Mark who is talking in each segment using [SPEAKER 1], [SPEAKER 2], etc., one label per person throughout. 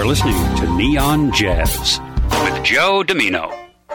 [SPEAKER 1] You're listening to Neon Jazz with Joe Domino.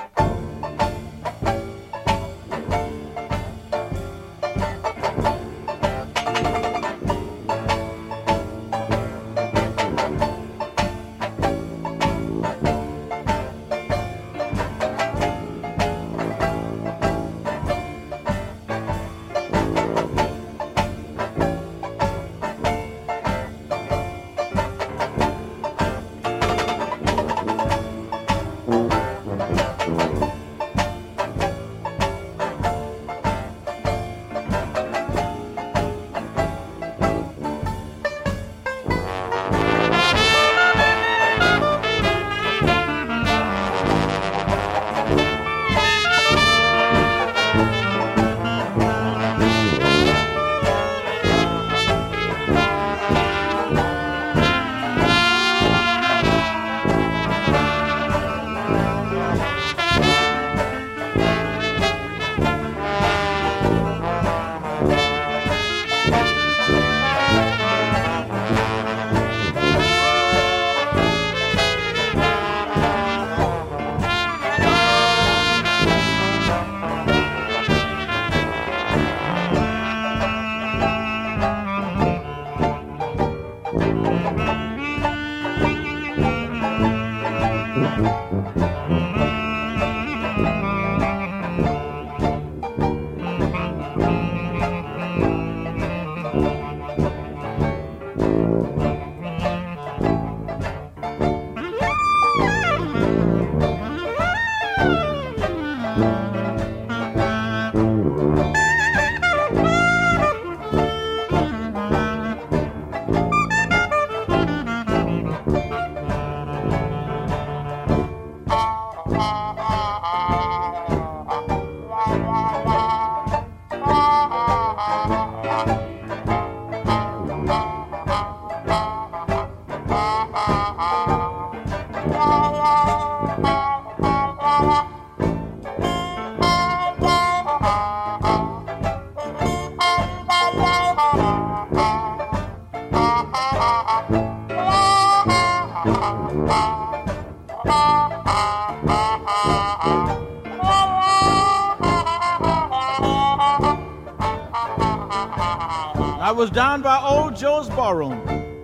[SPEAKER 2] I was down by Old Joe's Barroom,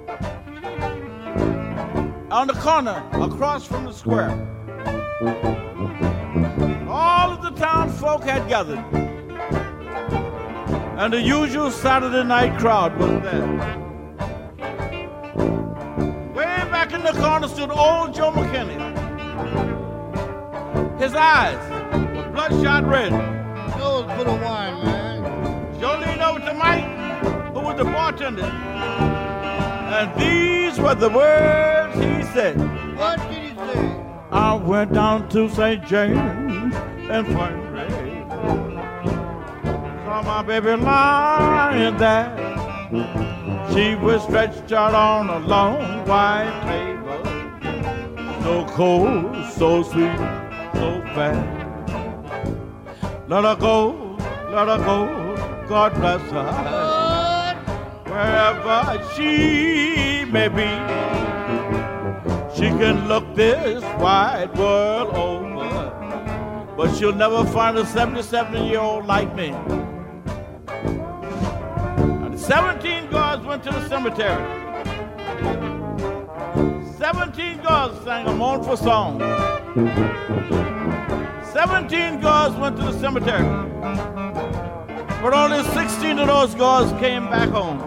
[SPEAKER 2] on the corner across from the square. All of the town folk had gathered, and the usual Saturday night crowd was there. Way back in the corner stood Old Joe McKinney. His eyes were bloodshot red.
[SPEAKER 3] Joe's put a wine, man.
[SPEAKER 2] Joe leaned over to Mike, who was the bartender, and these were the words he said.
[SPEAKER 3] What did he say?
[SPEAKER 2] I went down to St. James and finally saw my baby lying there. She was stretched out on a long white table, so cold, so sweet, so fast. Let her go, God bless her. Wherever she may be, she can look this wide world over, but she'll never find a 77-year-old like me. And 17 guards went to the cemetery. 17 guards sang a mournful song. 17 guards went to the cemetery, but only 16 of those guards came back home.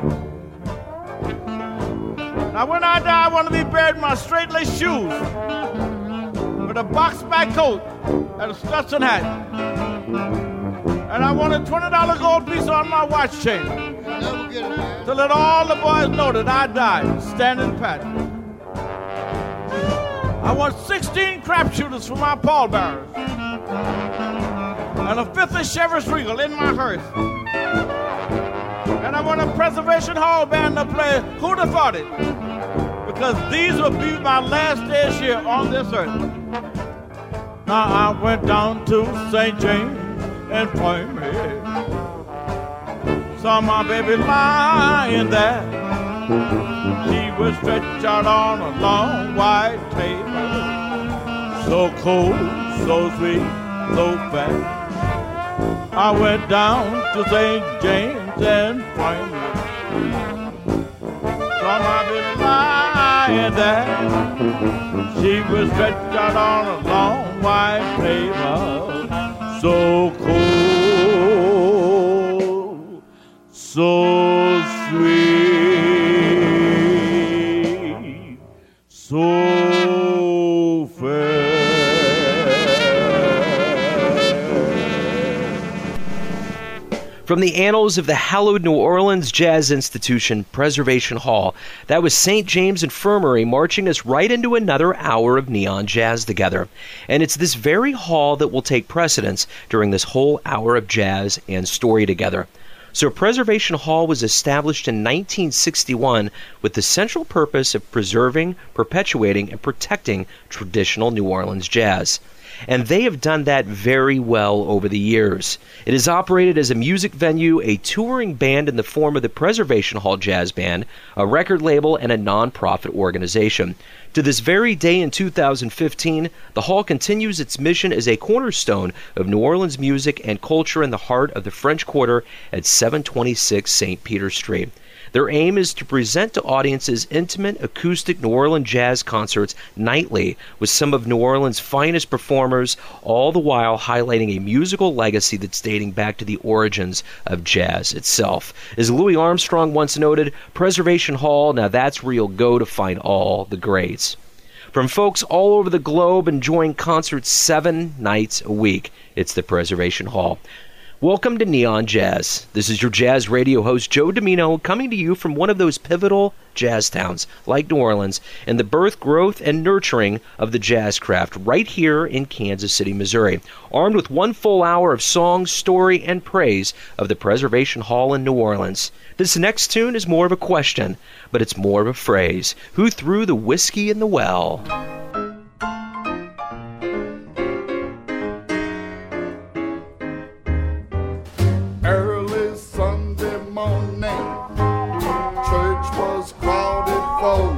[SPEAKER 2] Now when I die, I want to be buried in my straight-laced shoes, with a box-back coat and a Stetson hat. And I want a $20 gold piece on my watch chain, to let all the boys know that I died standing pat. I want 16 crap shooters for my pallbearers, and a fifth of Chevrolet Regal in my hearse. And I want a Preservation Hall band to play Who'd Have Thought It, because these will be my last days here on this earth. Now I went down to St. James and finally saw my baby lying there. She was stretched out on a long white table, so cold, so sweet, so fat. I went down to St. James and Franklin. From my been lying there. She was stretched out on a long white table, so cold, so sweet, so fair.
[SPEAKER 4] From the annals of the hallowed New Orleans Jazz Institution Preservation Hall, that was St. James Infirmary marching us right into another hour of neon jazz together. And it's this very hall that will take precedence during this whole hour of jazz and story together. So Preservation Hall was established in 1961 with the central purpose of preserving, perpetuating, and protecting traditional New Orleans jazz. And they have done that very well over the years. It is operated as a music venue, a touring band in the form of the Preservation Hall Jazz Band, a record label, and a non-profit organization. To this very day in 2015, the Hall continues its mission as a cornerstone of New Orleans music and culture in the heart of the French Quarter at 726 St. Peter Street. Their aim is to present to audiences intimate acoustic New Orleans jazz concerts nightly with some of New Orleans' finest performers, all the while highlighting a musical legacy that's dating back to the origins of jazz itself. As Louis Armstrong once noted, Preservation Hall, now that's where you'll go to find all the greats. From folks all over the globe enjoying concerts 7 nights a week, it's the Preservation Hall. Welcome to Neon Jazz. This is your jazz radio host, Joe Domino, coming to you from one of those pivotal jazz towns, like New Orleans, and the birth, growth, and nurturing of the jazz craft right here in Kansas City, Missouri. Armed with 1 full hour of song, story, and praise of the Preservation Hall in New Orleans. This next tune is more of a question, but it's more of a phrase. Who threw the whiskey in the well?
[SPEAKER 3] Early Sunday morning, church was crowded full.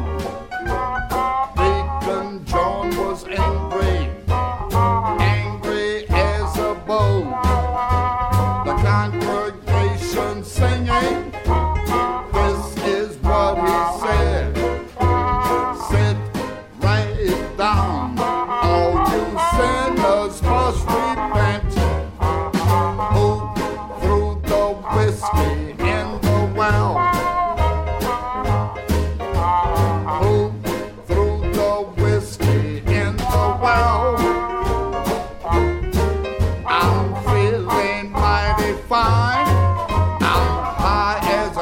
[SPEAKER 3] Deacon John was angry as a bull. The congregation singing, this is what he said. Sit right down, all you sinners must repent. Whiskey in the well. Who threw the whiskey in the well? I'm feeling mighty fine. I'm high as a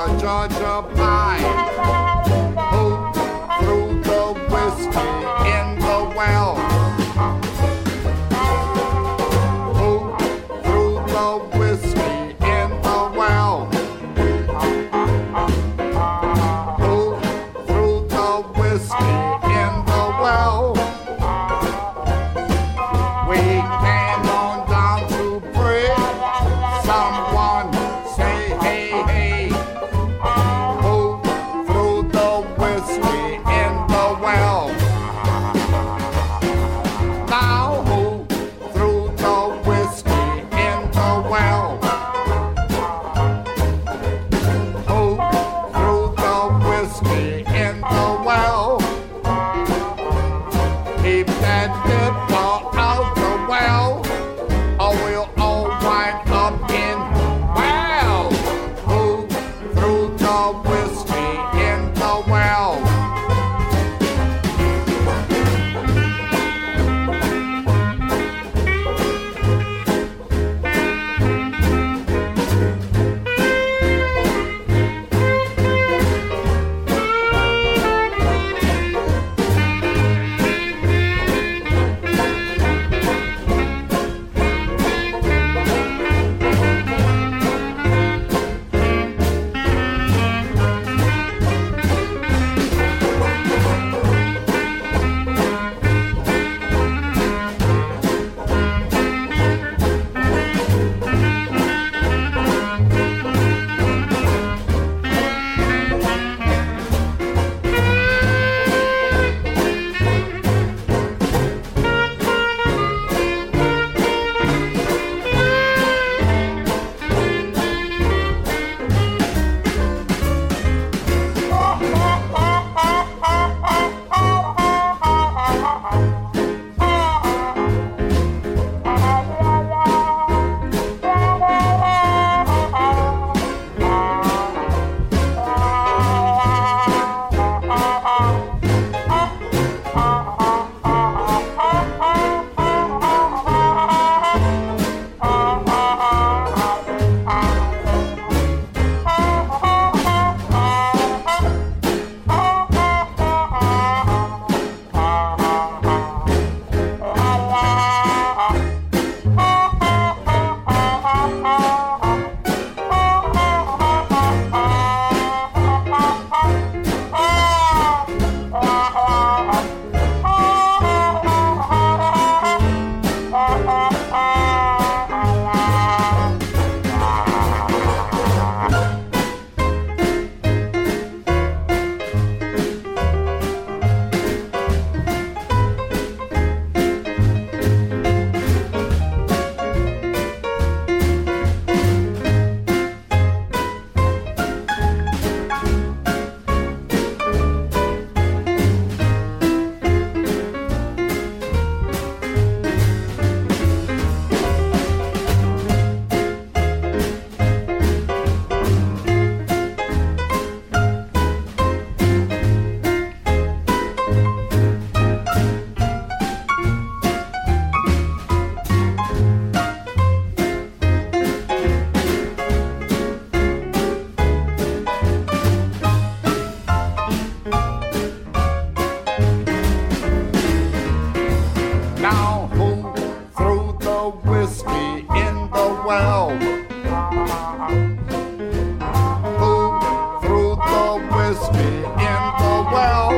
[SPEAKER 3] Who threw the whiskey in the well?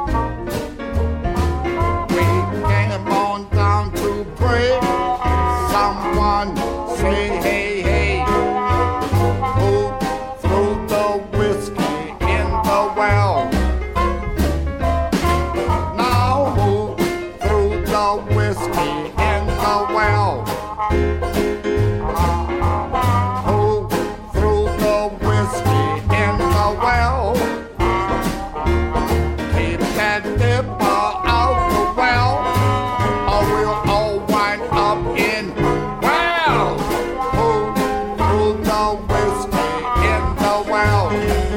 [SPEAKER 3] We came on down to pray. Someone say hey, hey. Who threw the whiskey in the well? Now who threw the whiskey in the well? Who threw the whiskey in the well? Keep that dipper out the well, or we'll all wind up in well. Who threw the whiskey in the well?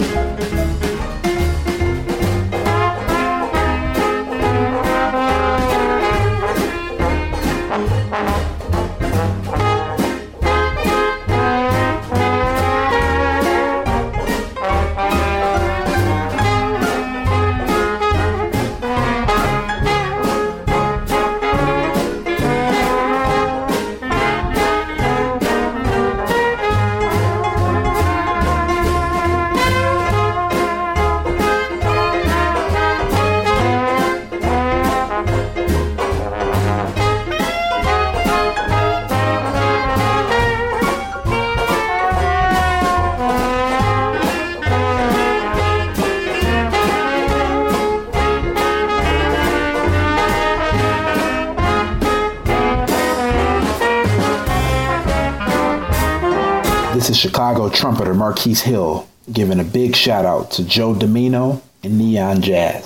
[SPEAKER 5] This is Chicago trumpeter Marquise Hill giving a big shout out to Joe Domino and Neon Jazz.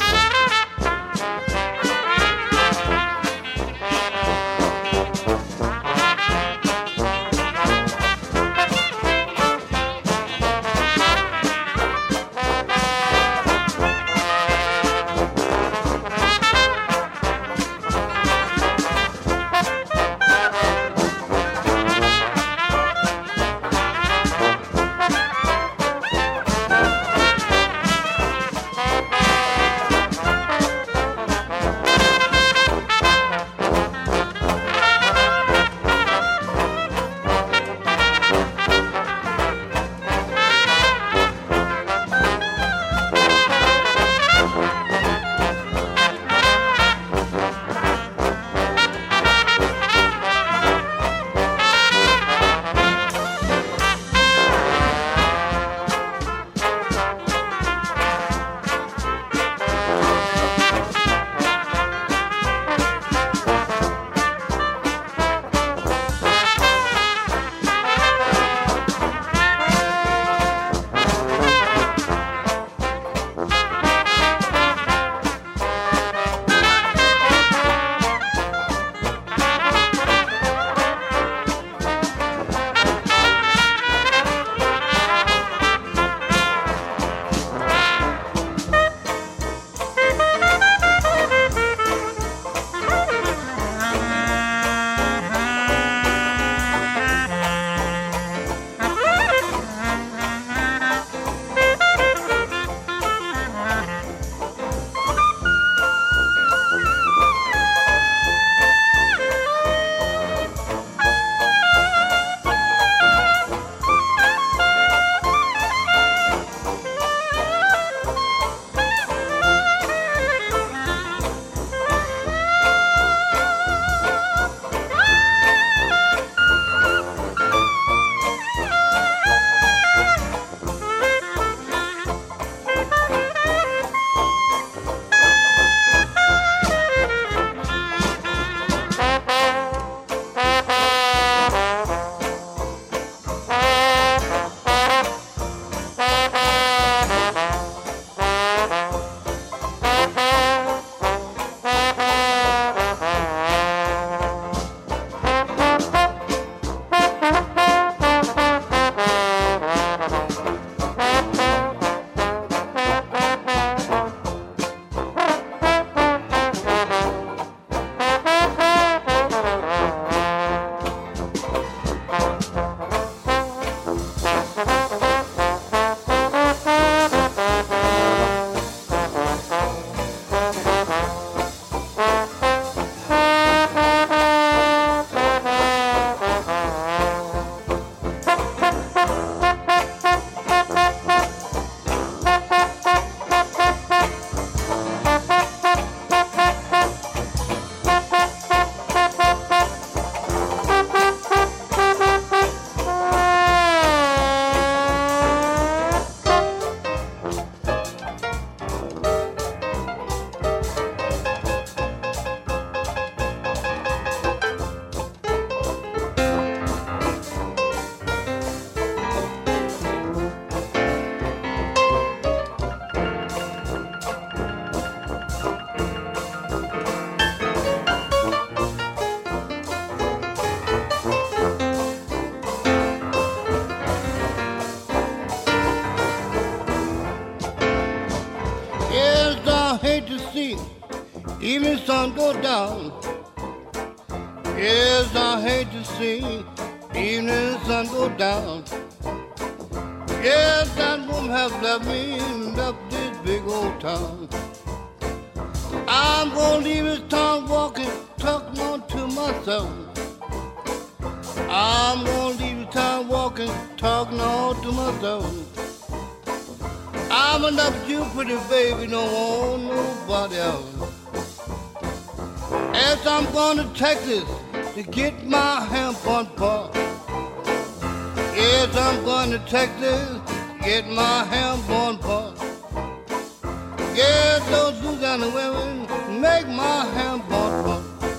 [SPEAKER 3] see evening sun go down. Yes, I hate to see evening sun go down. Yes, that woman has left me, left this big old town. I'm gonna leave this town walking, talking on to myself. I'm gonna leave this town walking, talking on to myself. I'm enough you, pretty baby, don't want nobody else. As I'm going to Texas to get my hemp on par. Yes, I'm going to Texas, get my hemp on par. Yes, those Louisiana women make my hemp on par.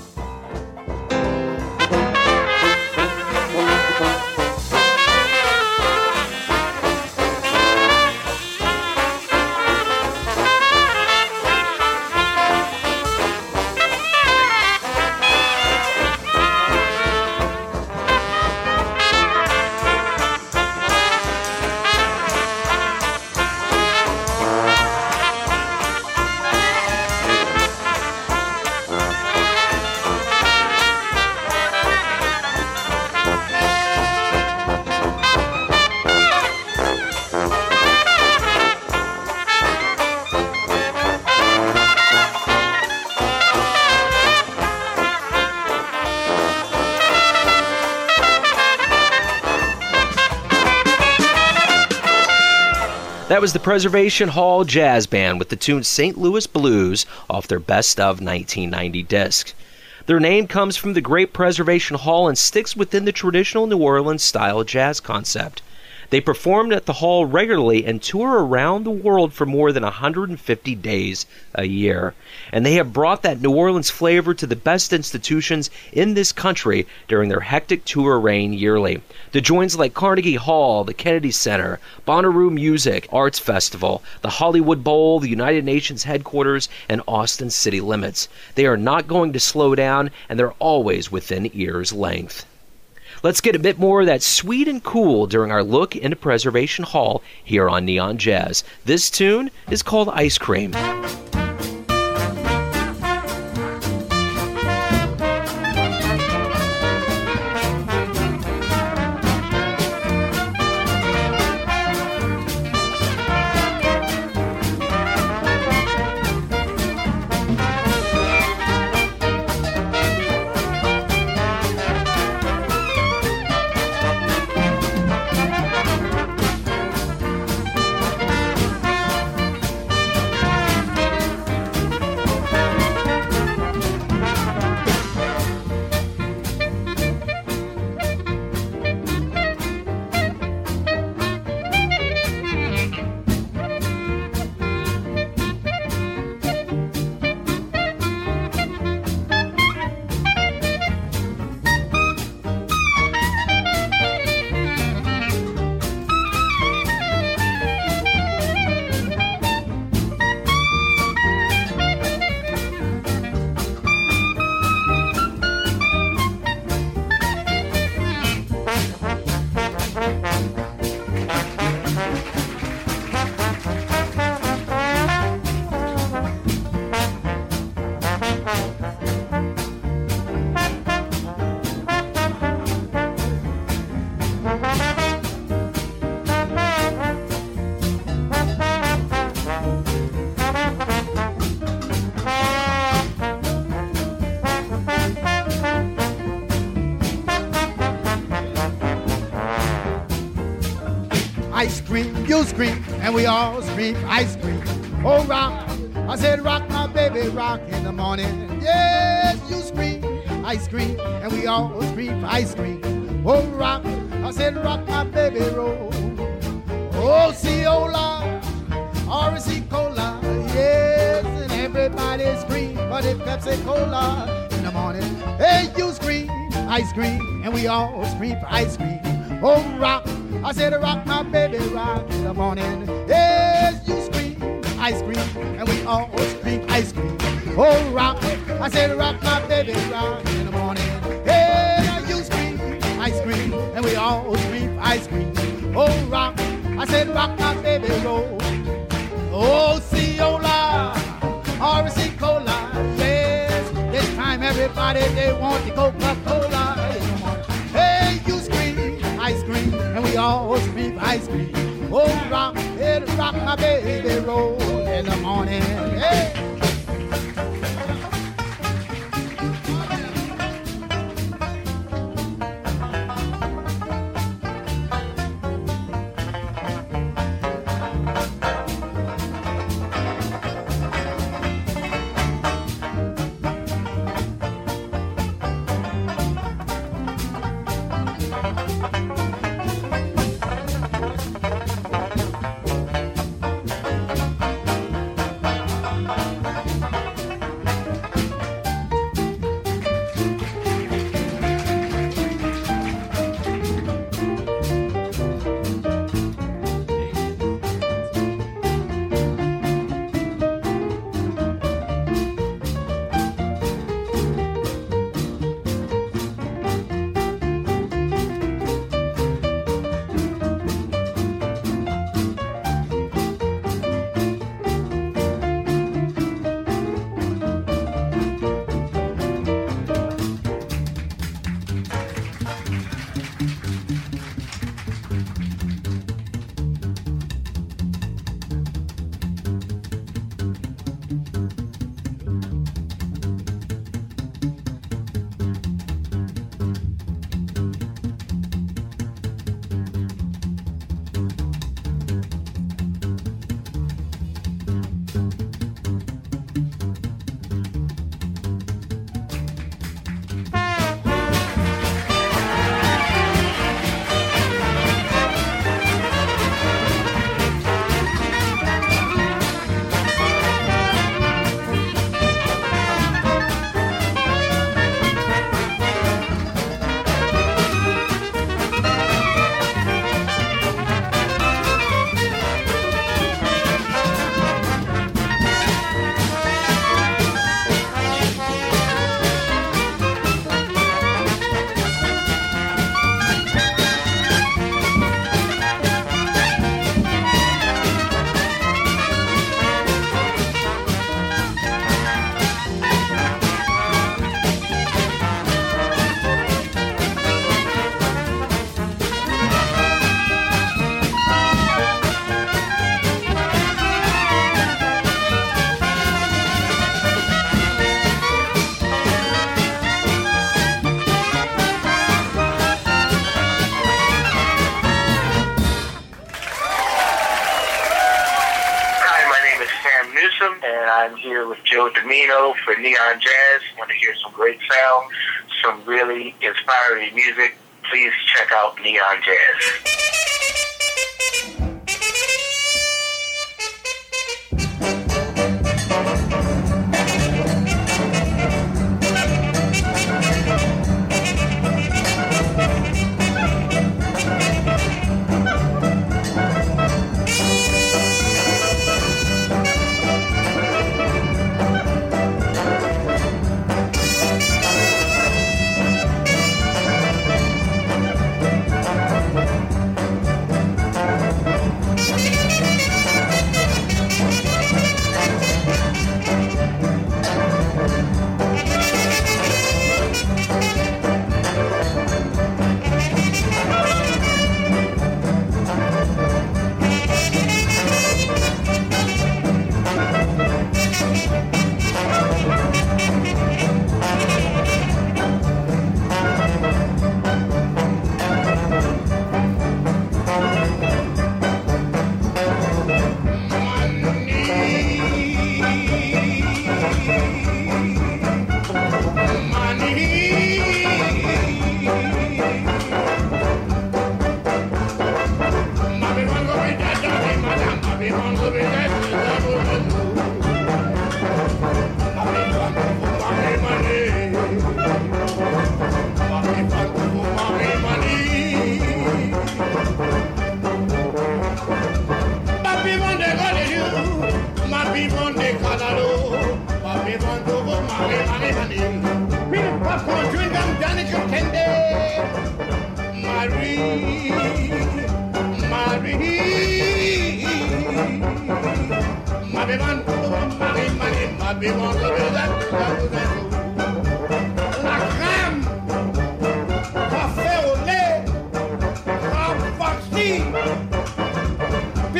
[SPEAKER 4] That was the Preservation Hall Jazz Band with the tune St. Louis Blues off their Best of 1990 disc. Their name comes from the great Preservation Hall and sticks within the traditional New Orleans-style jazz concept. They performed at the hall regularly and tour around the world for more than 150 days a year. And they have brought that New Orleans flavor to the best institutions in this country during their hectic tour reign yearly. The joints like Carnegie Hall, the Kennedy Center, Bonnaroo Music, Arts Festival, the Hollywood Bowl, the United Nations headquarters, and Austin city limits. They are not going to slow down, and they're always within ear's length. Let's get a bit more of that sweet and cool during our look into Preservation Hall here on Neon Jazz. This tune is called Ice Cream.
[SPEAKER 6] Ice cream, you scream, and we all scream ice cream. Oh, rock, I said rock, my baby, rock in the morning. Yes, you scream ice cream, and we all scream ice cream. Oh, rock, I said rock, my baby, roll. Oh, Cola, R.C. Cola, yes, and everybody scream for the Pepsi Cola in the morning. Hey, you scream ice cream, and we all scream for ice cream. Oh, rock, I said rock, my baby, rock in the morning. Yes, you scream ice cream, and we all scream ice cream. Oh, rock, I said rock, my baby, rock in the morning. Hey, you scream ice cream, and we all scream ice cream. Oh, rock, I said rock, my baby, roll. Oh, Cola, R.C. Everybody, they want the Coca-Cola in the morning. Hey, you scream, ice cream, and we all scream ice cream. Oh, rock, it rock my baby, roll in the morning. Hey.
[SPEAKER 7] I'm here with Joe Domino for Neon Jazz. Want to hear some great sound, some really inspiring music? Please check out Neon Jazz.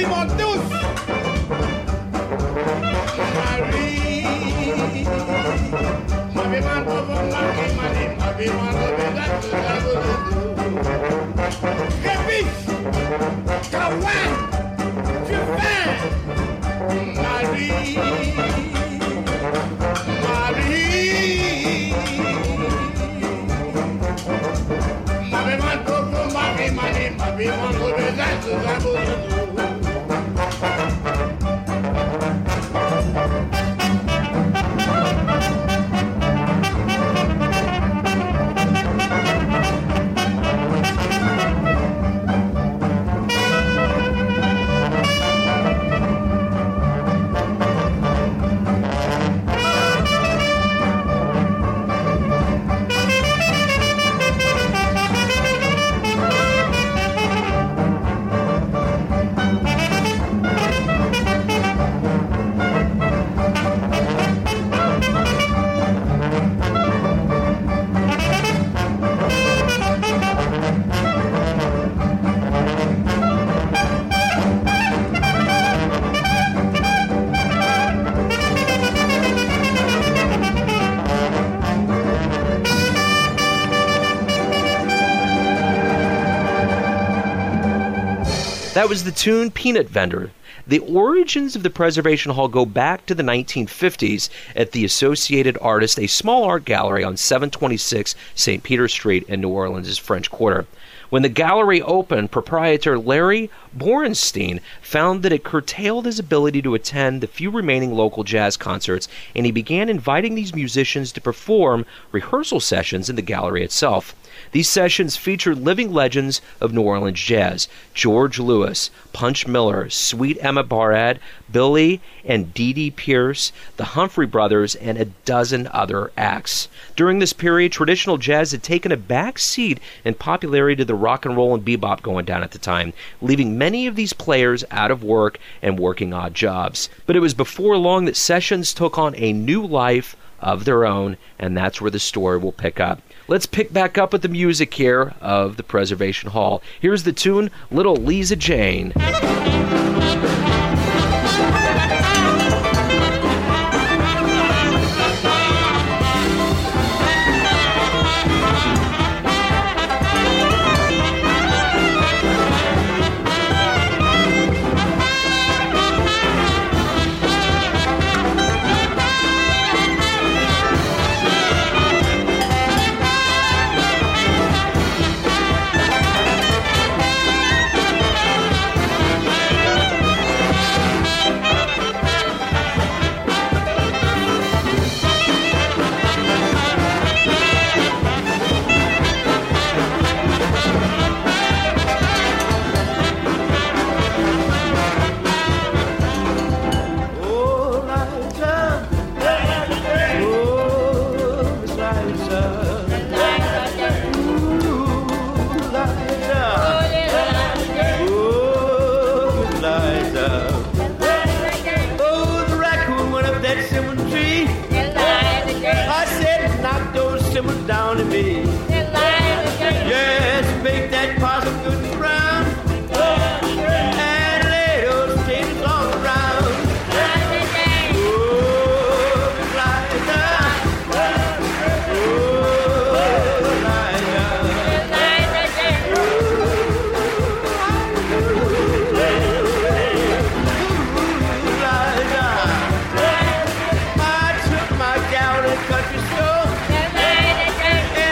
[SPEAKER 4] That was the tune Peanut Vendor. The origins of the Preservation Hall go back to the 1950s at the Associated Artists, a small art gallery on 726 St. Peter Street in New Orleans' French Quarter. When the gallery opened, proprietor Larry Borenstein found that it curtailed his ability to attend the few remaining local jazz concerts, and he began inviting these musicians to perform rehearsal sessions in the gallery itself. These sessions featured living legends of New Orleans jazz: George Lewis, Punch Miller, Sweet Emma Barrett, Billy and Dee Dee Pierce, the Humphrey Brothers, and a dozen other acts. During this period, traditional jazz had taken a back seat in popularity to the rock and roll and bebop going down at the time, leaving many of these players out of work and working odd jobs. But it was before long that sessions took on a new life of their own, and that's where the story will pick up. Let's pick back up with the music here of the Preservation Hall. Here's the tune, Little Lisa Jane.
[SPEAKER 8] Country store,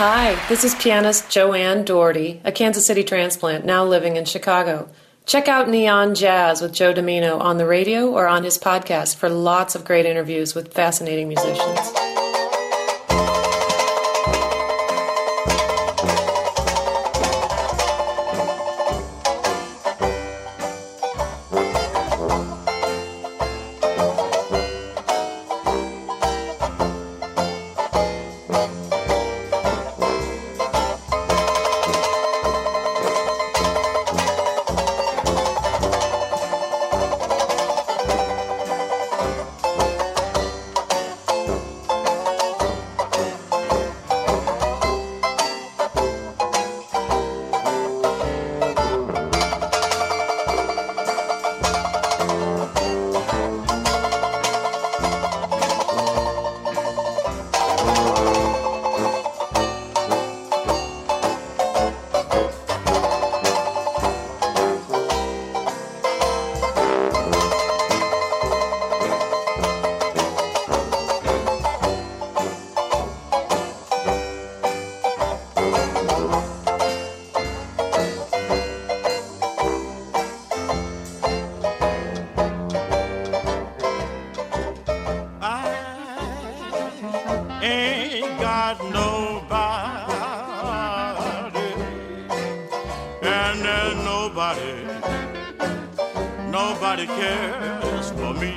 [SPEAKER 8] Hi, this is pianist Joanne Doherty, a Kansas City transplant now living in Chicago. Check out Neon Jazz with Joe Domino on the radio or on his podcast for lots of great interviews with fascinating musicians.
[SPEAKER 2] Nobody cares for me.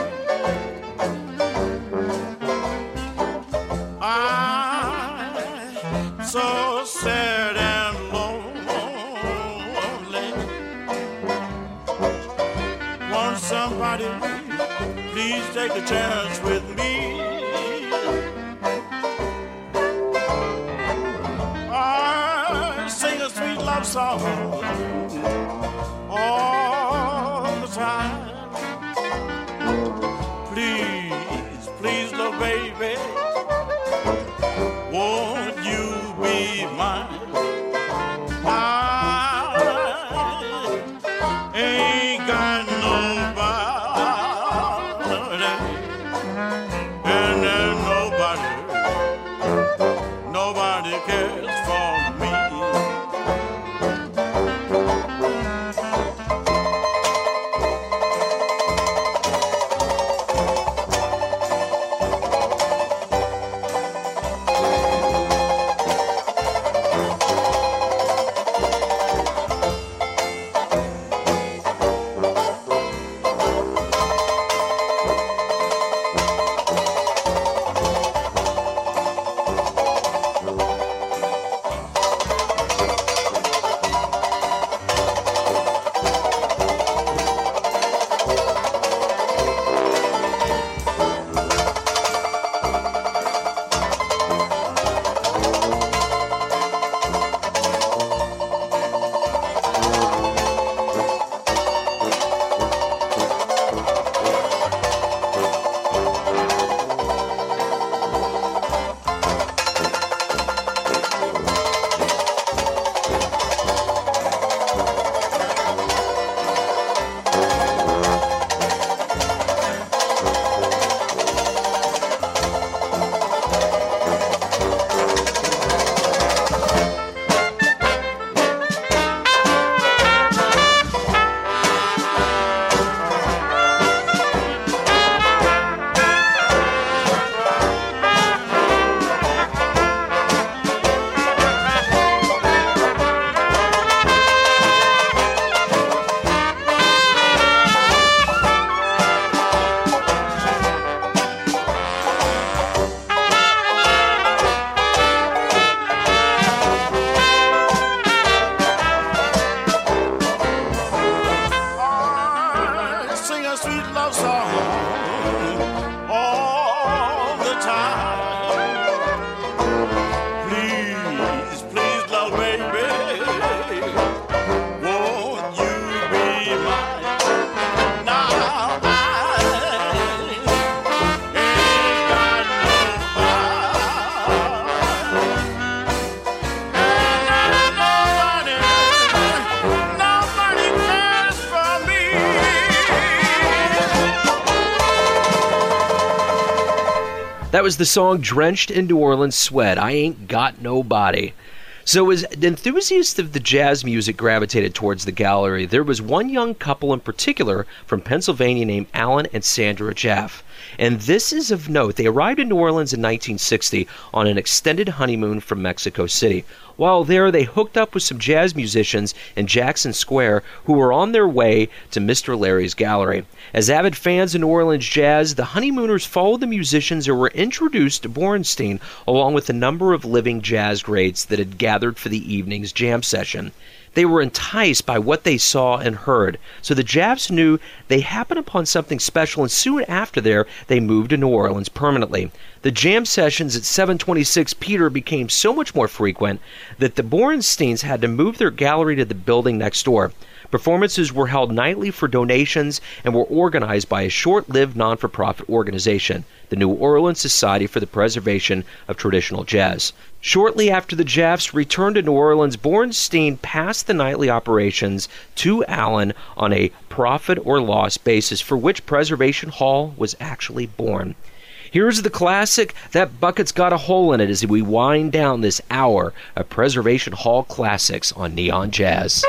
[SPEAKER 2] I'm so sad and lonely. Want somebody, please take a chance with me. I sing a sweet love song all the time. Please, please, little baby, won't you be mine? I ain't got nobody, and there's nobody cares for me.
[SPEAKER 4] That was the song Drenched in New Orleans Sweat, I Ain't Got Nobody. So as enthusiasts of the jazz music gravitated towards the gallery, there was one young couple in particular from Pennsylvania named Alan and Sandra Jaffe. And this is of note. They arrived in New Orleans in 1960 on an extended honeymoon from Mexico City. While there, they hooked up with some jazz musicians in Jackson Square who were on their way to Mr. Larry's gallery. As avid fans of New Orleans jazz, the honeymooners followed the musicians and were introduced to Borenstein along with a number of living jazz greats that had gathered for the evening's jam session. They were enticed by what they saw and heard, so the Jaffs knew they happened upon something special, and soon after there, they moved to New Orleans permanently. The jam sessions at 726 Peter became so much more frequent that the Borensteins had to move their gallery to the building next door. Performances were held nightly for donations and were organized by a short-lived non-for-profit organization, the New Orleans Society for the Preservation of Traditional Jazz. Shortly after the Jaffs returned to New Orleans, Borenstein passed the nightly operations to Allen on a profit or loss basis, for which Preservation Hall was actually born. Here's the classic, That Bucket's Got a Hole in It, as we wind down this hour of Preservation Hall classics on Neon Jazz.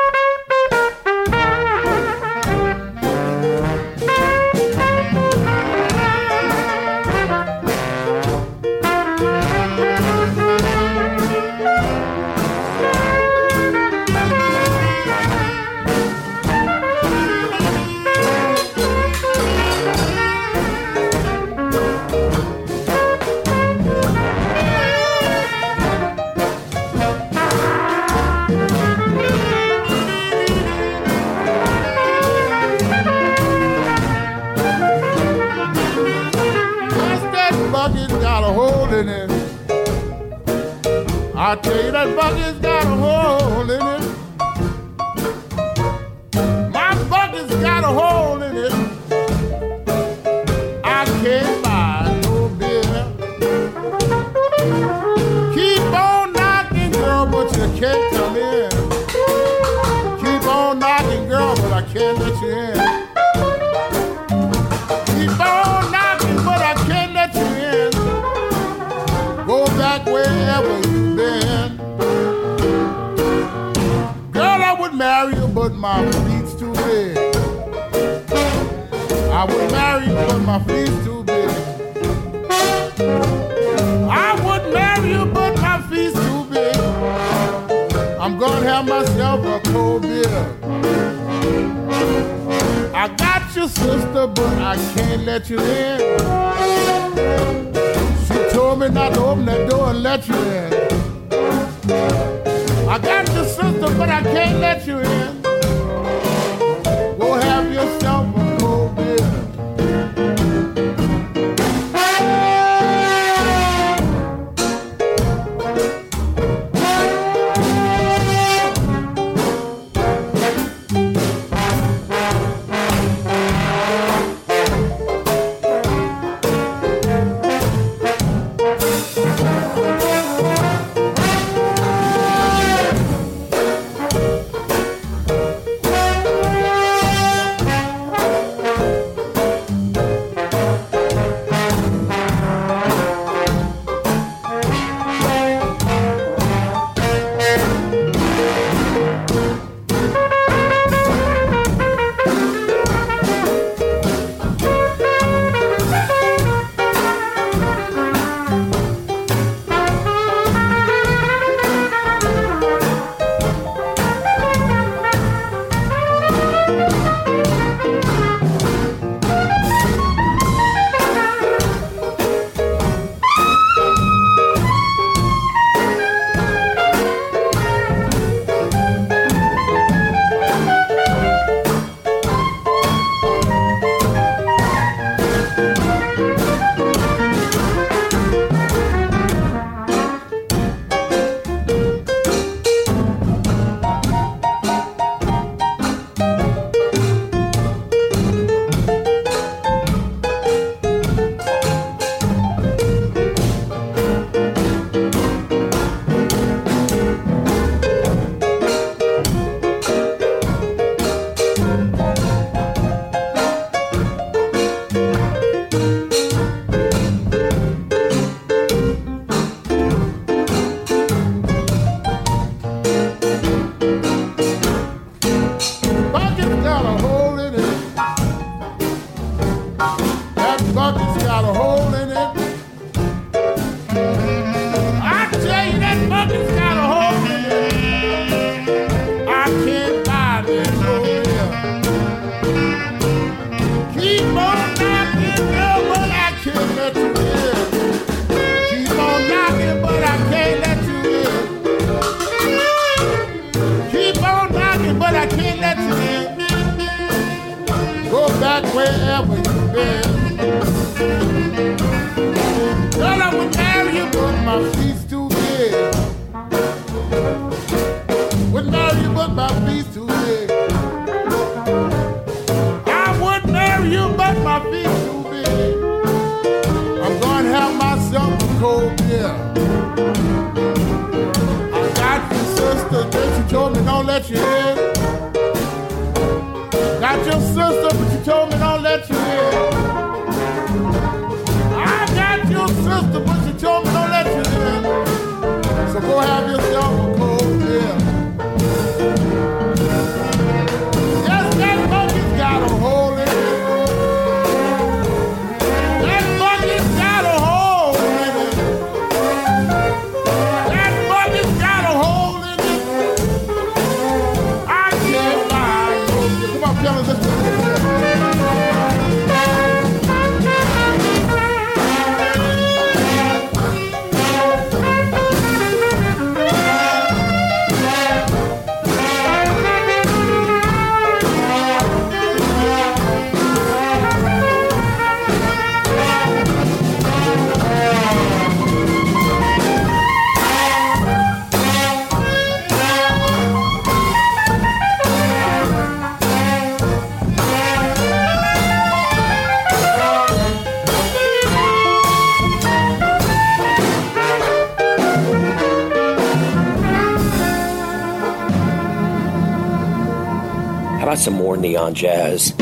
[SPEAKER 3] I tell you that bucket's got a hole in it. My bucket's got a hole in it. I can't buy no beer. Keep on knocking, girl, but you can't come in. Keep on knocking, girl, but I can't let you in. Keep on knocking, but I can't let you in. Go back wherever you've been. Girl, I would marry you, but my feet's too big. I would marry you, but my feet's too big. I would marry you, but my feet's too big. I'm gonna have myself a cold beer. I got your sister, but I can't let you in. She told me not to open that door and let you in. I got your sister, but I can't let you in. Go have yourself a cold beer. let you in. Go back wherever you've been. Girl, I would marry you, but my feet's too big. Would marry you, but my feet's too big. I would marry you, but my feet's too big. I'm gonna have myself a cold beer. I got your sister, but she told me don't let you in. Got your sister, but she told me don't let you in. I got your sister, but she told me don't let you in. So go have yourself a cold beer. Yes, that monkey's got a hole in it. That monkey's got a hole in it. That monkey's got a hole in it. I can't find no beer. Come on, fellas, let's go.
[SPEAKER 4] How about some more neon jazz?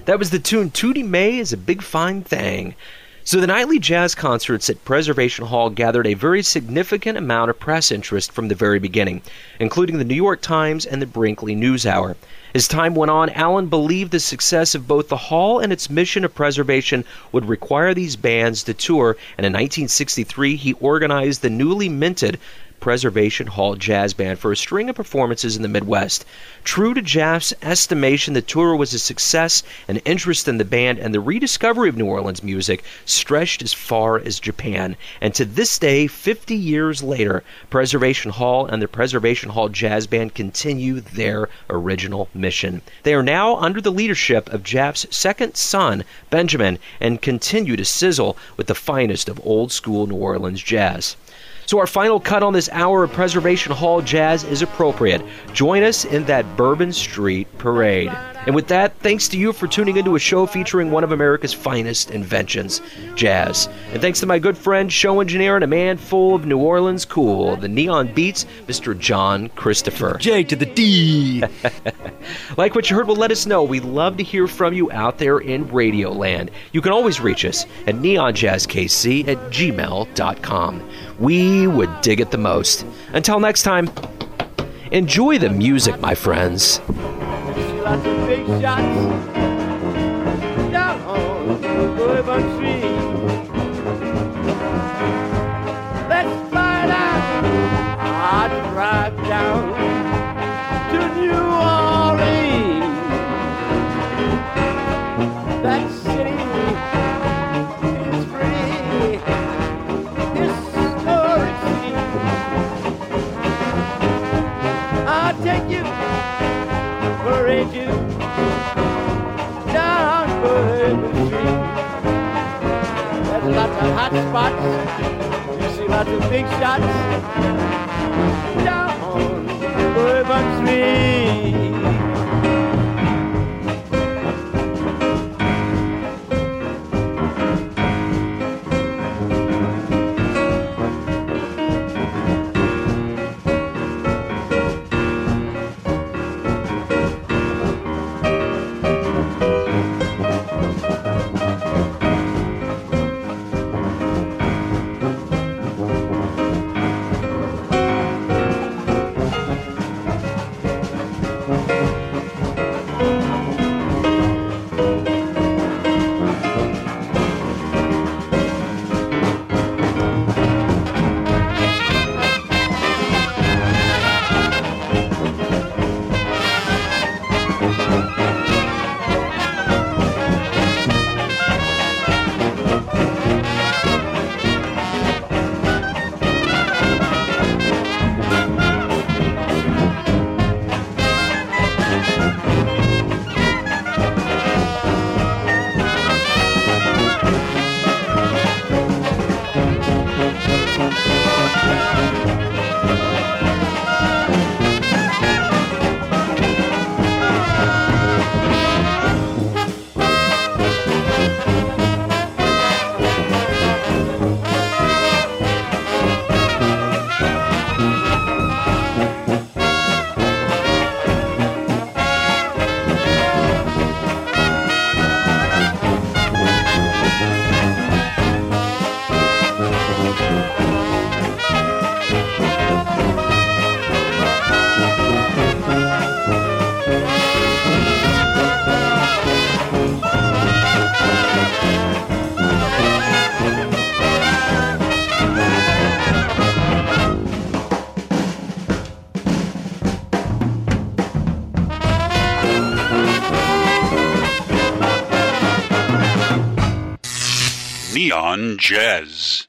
[SPEAKER 4] That was the tune Tootie May is a Big Fine Thing. So the nightly jazz concerts at Preservation Hall gathered a very significant amount of press interest from the very beginning, including the New York Times and the Brinkley NewsHour. As time went on, Allen believed the success of both the hall and its mission of preservation would require these bands to tour, and in 1963 he organized the newly minted Preservation Hall Jazz Band for a string of performances in the Midwest. True to Jeff's estimation, the tour was a success, and interest in the band and the rediscovery of New Orleans music stretched as far as Japan. And to this day, 50 years later, Preservation Hall and the Preservation Hall Jazz Band continue their original mission. They are now under the leadership of Jeff's second son, Benjamin, and continue to sizzle with the finest of old-school New Orleans jazz. So our final cut on this hour of Preservation Hall Jazz is appropriate. Join us in that Bourbon Street Parade. And with that, thanks to you for tuning into a show featuring one of America's finest inventions, jazz. And thanks to my good friend, show engineer, and a man full of New Orleans cool, the Neon Beats, Mr. John Christopher.
[SPEAKER 9] J to the D.
[SPEAKER 4] Like what you heard, well, let us know. We'd love to hear from you out there in Radio Land. You can always reach us at neonjazzkc@gmail.com. We would dig it the most. Until next time, enjoy the music, my friends.
[SPEAKER 2] Lots of big shots down on Bourbon Street. Let's find out. I'll drive down to New Orleans. That city is free, historic city. I'll take you, parade you down Bourbon Street. There's lots of hot spots. You see lots of big shots down on Bourbon Street.
[SPEAKER 1] Neon Jazz.